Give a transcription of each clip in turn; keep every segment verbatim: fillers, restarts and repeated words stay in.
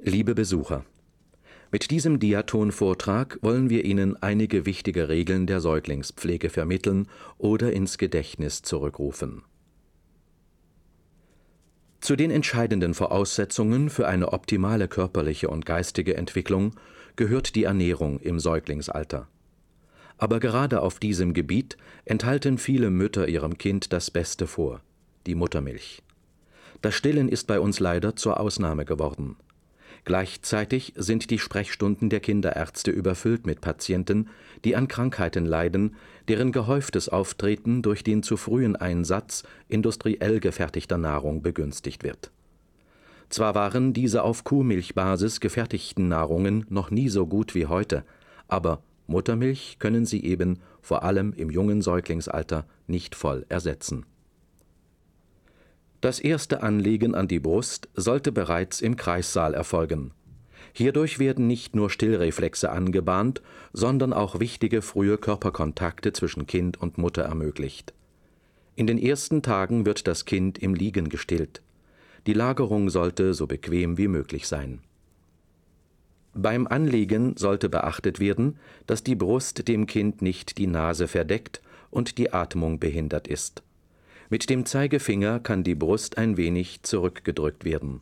Liebe Besucher, mit diesem Diaton-Vortrag wollen wir Ihnen einige wichtige Regeln der Säuglingspflege vermitteln oder ins Gedächtnis zurückrufen. Zu den entscheidenden Voraussetzungen für eine optimale körperliche und geistige Entwicklung gehört die Ernährung im Säuglingsalter. Aber gerade auf diesem Gebiet enthalten viele Mütter ihrem Kind das Beste vor, die Muttermilch. Das Stillen ist bei uns leider zur Ausnahme geworden. Gleichzeitig sind die Sprechstunden der Kinderärzte überfüllt mit Patienten, die an Krankheiten leiden, deren gehäuftes Auftreten durch den zu frühen Einsatz industriell gefertigter Nahrung begünstigt wird. Zwar waren diese auf Kuhmilchbasis gefertigten Nahrungen noch nie so gut wie heute, aber Muttermilch können sie eben, vor allem im jungen Säuglingsalter, nicht voll ersetzen. Das erste Anlegen an die Brust sollte bereits im Kreissaal erfolgen. Hierdurch werden nicht nur Stillreflexe angebahnt, sondern auch wichtige frühe Körperkontakte zwischen Kind und Mutter ermöglicht. In den ersten Tagen wird das Kind im Liegen gestillt. Die Lagerung sollte so bequem wie möglich sein. Beim Anlegen sollte beachtet werden, dass die Brust dem Kind nicht die Nase verdeckt und die Atmung behindert ist. Mit dem Zeigefinger kann die Brust ein wenig zurückgedrückt werden.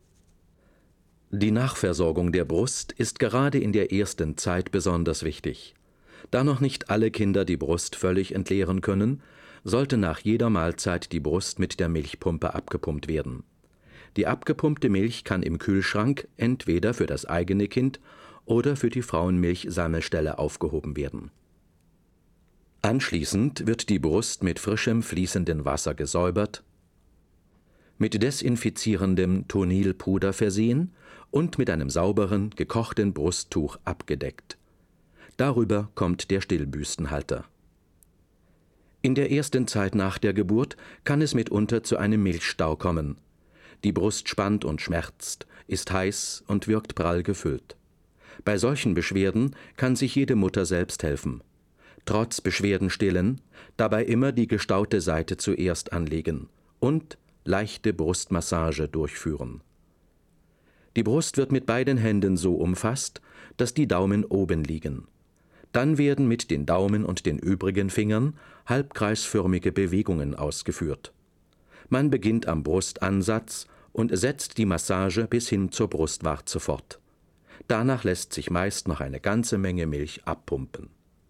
Die Nachversorgung der Brust ist gerade in der ersten Zeit besonders wichtig. Da noch nicht alle Kinder die Brust völlig entleeren können, sollte nach jeder Mahlzeit die Brust mit der Milchpumpe abgepumpt werden. Die abgepumpte Milch kann im Kühlschrank entweder für das eigene Kind oder für die Frauenmilchsammelstelle aufgehoben werden. Anschließend wird die Brust mit frischem, fließendem Wasser gesäubert, mit desinfizierendem Tonilpuder versehen und mit einem sauberen, gekochten Brusttuch abgedeckt. Darüber kommt der Stillbüstenhalter. In der ersten Zeit nach der Geburt kann es mitunter zu einem Milchstau kommen. Die Brust spannt und schmerzt, ist heiß und wirkt prall gefüllt. Bei solchen Beschwerden kann sich jede Mutter selbst helfen. Trotz Beschwerden stillen, dabei immer die gestaute Seite zuerst anlegen und leichte Brustmassage durchführen. Die Brust wird mit beiden Händen so umfasst, dass die Daumen oben liegen. Dann werden mit den Daumen und den übrigen Fingern halbkreisförmige Bewegungen ausgeführt. Man beginnt am Brustansatz und setzt die Massage bis hin zur Brustwarze fort. Danach lässt sich meist noch eine ganze Menge Milch abpumpen.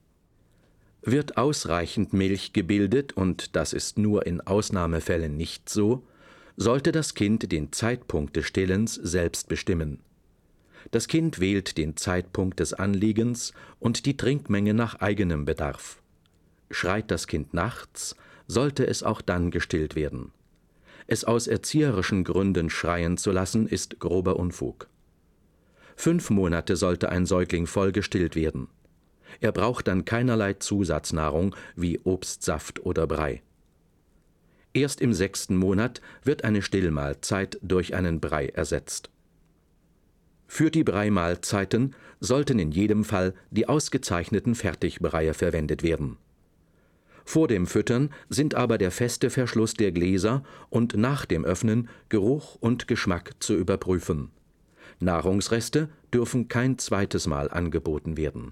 Wird ausreichend Milch gebildet, und das ist nur in Ausnahmefällen nicht so, sollte das Kind den Zeitpunkt des Stillens selbst bestimmen. Das Kind wählt den Zeitpunkt des Anliegens und die Trinkmenge nach eigenem Bedarf. Schreit das Kind nachts, sollte es auch dann gestillt werden. Es aus erzieherischen Gründen schreien zu lassen, ist grober Unfug. Fünf Monate sollte ein Säugling voll gestillt werden. Er braucht dann keinerlei Zusatznahrung wie Obstsaft oder Brei. Erst im sechsten Monat wird eine Stillmahlzeit durch einen Brei ersetzt. Für die Breimahlzeiten sollten in jedem Fall die ausgezeichneten Fertigbreie verwendet werden. Vor dem Füttern sind aber der feste Verschluss der Gläser und nach dem Öffnen Geruch und Geschmack zu überprüfen. Nahrungsreste dürfen kein zweites Mal angeboten werden.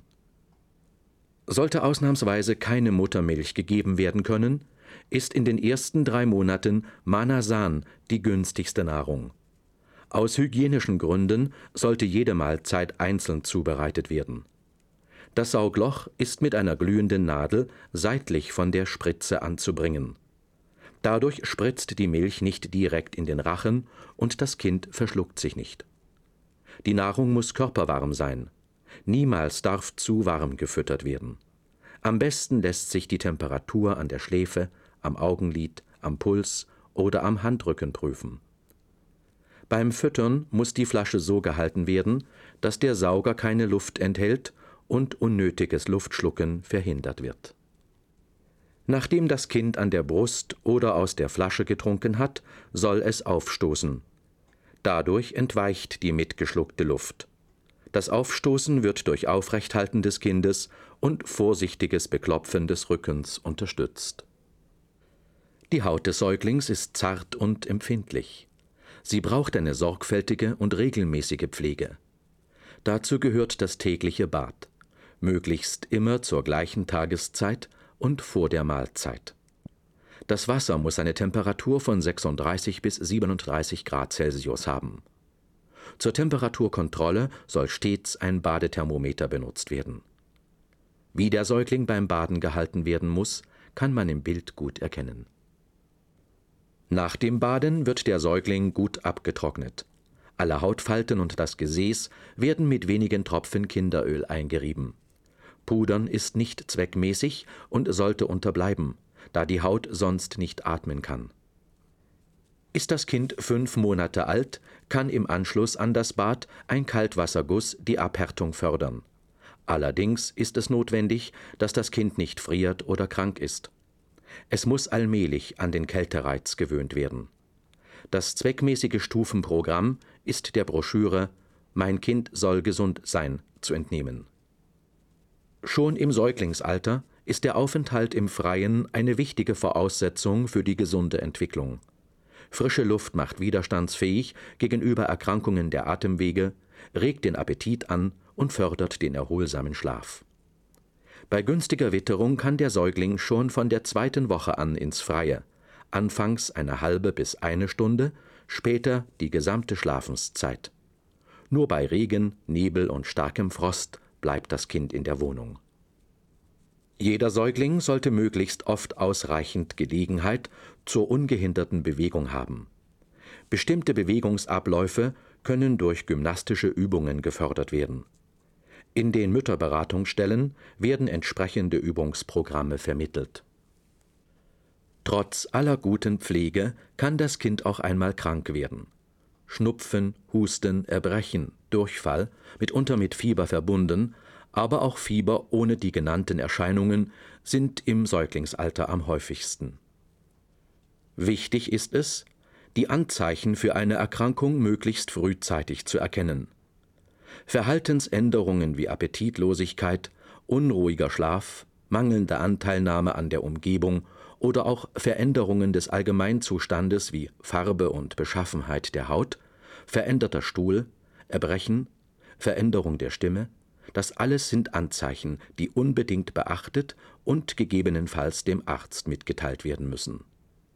Sollte ausnahmsweise keine Muttermilch gegeben werden können, ist in den ersten drei Monaten Manasan die günstigste Nahrung. Aus hygienischen Gründen sollte jede Mahlzeit einzeln zubereitet werden. Das Saugloch ist mit einer glühenden Nadel seitlich von der Spritze anzubringen. Dadurch spritzt die Milch nicht direkt in den Rachen und das Kind verschluckt sich nicht. Die Nahrung muss körperwarm sein. Niemals darf zu warm gefüttert werden. Am besten lässt sich die Temperatur an der Schläfe, am Augenlid, am Puls oder am Handrücken prüfen. Beim Füttern muss die Flasche so gehalten werden, dass der Sauger keine Luft enthält und unnötiges Luftschlucken verhindert wird. Nachdem das Kind an der Brust oder aus der Flasche getrunken hat, soll es aufstoßen. Dadurch entweicht die mitgeschluckte Luft. Das Aufstoßen wird durch Aufrechthalten des Kindes und vorsichtiges Beklopfen des Rückens unterstützt. Die Haut des Säuglings ist zart und empfindlich. Sie braucht eine sorgfältige und regelmäßige Pflege. Dazu gehört das tägliche Bad, möglichst immer zur gleichen Tageszeit und vor der Mahlzeit. Das Wasser muss eine Temperatur von sechsunddreißig bis siebenunddreißig Grad Celsius haben. Zur Temperaturkontrolle soll stets ein Badethermometer benutzt werden. Wie der Säugling beim Baden gehalten werden muss, kann man im Bild gut erkennen. Nach dem Baden wird der Säugling gut abgetrocknet. Alle Hautfalten und das Gesäß werden mit wenigen Tropfen Kinderöl eingerieben. Pudern ist nicht zweckmäßig und sollte unterbleiben, da die Haut sonst nicht atmen kann. Ist das Kind fünf Monate alt, kann im Anschluss an das Bad ein Kaltwasserguss die Abhärtung fördern. Allerdings ist es notwendig, dass das Kind nicht friert oder krank ist. Es muss allmählich an den Kältereiz gewöhnt werden. Das zweckmäßige Stufenprogramm ist der Broschüre »Mein Kind soll gesund sein« zu entnehmen. Schon im Säuglingsalter ist der Aufenthalt im Freien eine wichtige Voraussetzung für die gesunde Entwicklung. Frische Luft macht widerstandsfähig gegenüber Erkrankungen der Atemwege, regt den Appetit an und fördert den erholsamen Schlaf. Bei günstiger Witterung kann der Säugling schon von der zweiten Woche an ins Freie, anfangs eine halbe bis eine Stunde, später die gesamte Schlafenszeit. Nur bei Regen, Nebel und starkem Frost bleibt das Kind in der Wohnung. Jeder Säugling sollte möglichst oft ausreichend Gelegenheit zur ungehinderten Bewegung haben. Bestimmte Bewegungsabläufe können durch gymnastische Übungen gefördert werden. In den Mütterberatungsstellen werden entsprechende Übungsprogramme vermittelt. Trotz aller guten Pflege kann das Kind auch einmal krank werden. Schnupfen, Husten, Erbrechen, Durchfall, mitunter mit Fieber verbunden, aber auch Fieber ohne die genannten Erscheinungen sind im Säuglingsalter am häufigsten. Wichtig ist es, die Anzeichen für eine Erkrankung möglichst frühzeitig zu erkennen. Verhaltensänderungen wie Appetitlosigkeit, unruhiger Schlaf, mangelnde Anteilnahme an der Umgebung oder auch Veränderungen des Allgemeinzustandes wie Farbe und Beschaffenheit der Haut, veränderter Stuhl, Erbrechen, Veränderung der Stimme, das alles sind Anzeichen, die unbedingt beachtet und gegebenenfalls dem Arzt mitgeteilt werden müssen.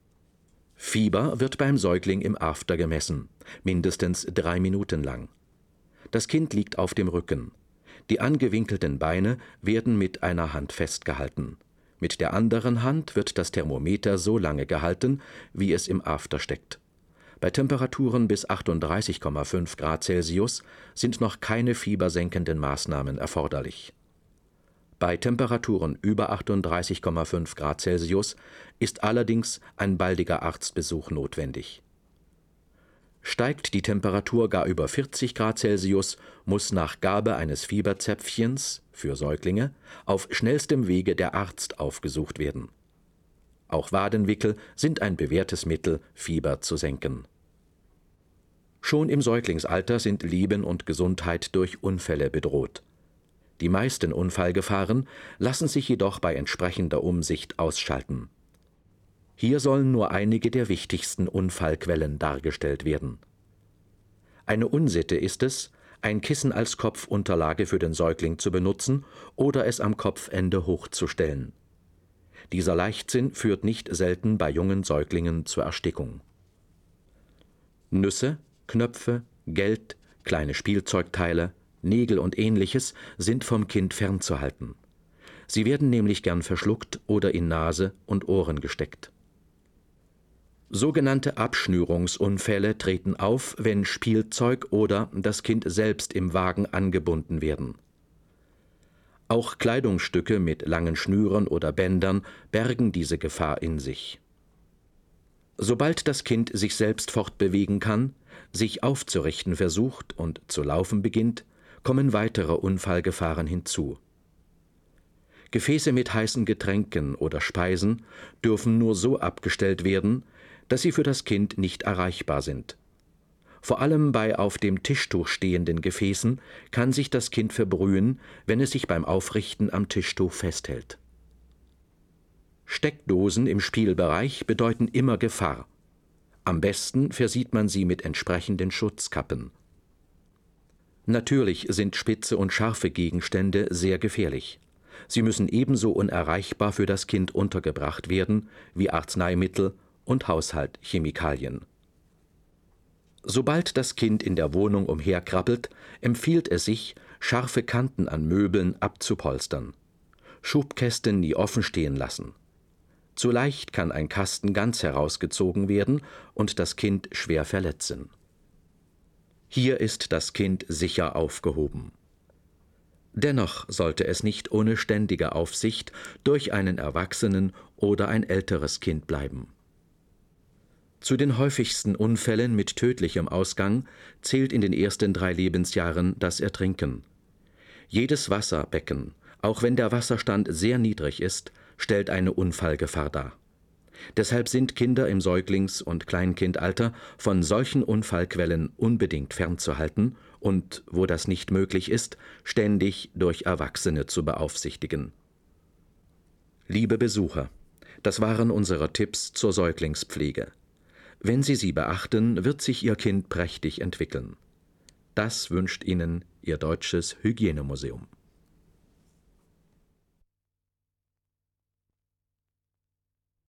Fieber wird beim Säugling im After gemessen, mindestens drei Minuten lang. Das Kind liegt auf dem Rücken. Die angewinkelten Beine werden mit einer Hand festgehalten. Mit der anderen Hand wird das Thermometer so lange gehalten, wie es im After steckt. Bei Temperaturen bis achtunddreißig Komma fünf Grad Celsius sind noch keine fiebersenkenden Maßnahmen erforderlich. Bei Temperaturen über achtunddreißig Komma fünf Grad Celsius ist allerdings ein baldiger Arztbesuch notwendig. Steigt die Temperatur gar über vierzig Grad Celsius, muss nach Gabe eines Fieberzäpfchens für Säuglinge auf schnellstem Wege der Arzt aufgesucht werden. Auch Wadenwickel sind ein bewährtes Mittel, Fieber zu senken. Schon im Säuglingsalter sind Leben und Gesundheit durch Unfälle bedroht. Die meisten Unfallgefahren lassen sich jedoch bei entsprechender Umsicht ausschalten. Hier sollen nur einige der wichtigsten Unfallquellen dargestellt werden. Eine Unsitte ist es, ein Kissen als Kopfunterlage für den Säugling zu benutzen oder es am Kopfende hochzustellen. Dieser Leichtsinn führt nicht selten bei jungen Säuglingen zur Erstickung. Nüsse, Knöpfe, Geld, kleine Spielzeugteile, Nägel und Ähnliches sind vom Kind fernzuhalten. Sie werden nämlich gern verschluckt oder in Nase und Ohren gesteckt. Sogenannte Abschnürungsunfälle treten auf, wenn Spielzeug oder das Kind selbst im Wagen angebunden werden. Auch Kleidungsstücke mit langen Schnüren oder Bändern bergen diese Gefahr in sich. Sobald das Kind sich selbst fortbewegen kann, sich aufzurichten versucht und zu laufen beginnt, kommen weitere Unfallgefahren hinzu. Gefäße mit heißen Getränken oder Speisen dürfen nur so abgestellt werden, dass sie für das Kind nicht erreichbar sind. Vor allem bei auf dem Tischtuch stehenden Gefäßen kann sich das Kind verbrühen, wenn es sich beim Aufrichten am Tischtuch festhält. Steckdosen im Spielbereich bedeuten immer Gefahr. Am besten versieht man sie mit entsprechenden Schutzkappen. Natürlich sind spitze und scharfe Gegenstände sehr gefährlich. Sie müssen ebenso unerreichbar für das Kind untergebracht werden wie Arzneimittel und Haushaltschemikalien. Sobald das Kind in der Wohnung umherkrabbelt, empfiehlt es sich, scharfe Kanten an Möbeln abzupolstern. Schubkästen nie offen stehen lassen. Zu leicht kann ein Kasten ganz herausgezogen werden und das Kind schwer verletzen. Hier ist das Kind sicher aufgehoben. Dennoch sollte es nicht ohne ständige Aufsicht durch einen Erwachsenen oder ein älteres Kind bleiben. Zu den häufigsten Unfällen mit tödlichem Ausgang zählt in den ersten drei Lebensjahren das Ertrinken. Jedes Wasserbecken, auch wenn der Wasserstand sehr niedrig ist, stellt eine Unfallgefahr dar. Deshalb sind Kinder im Säuglings- und Kleinkindalter von solchen Unfallquellen unbedingt fernzuhalten und, wo das nicht möglich ist, ständig durch Erwachsene zu beaufsichtigen. Liebe Besucher, das waren unsere Tipps zur Säuglingspflege. Wenn Sie sie beachten, wird sich Ihr Kind prächtig entwickeln. Das wünscht Ihnen Ihr Deutsches Hygienemuseum.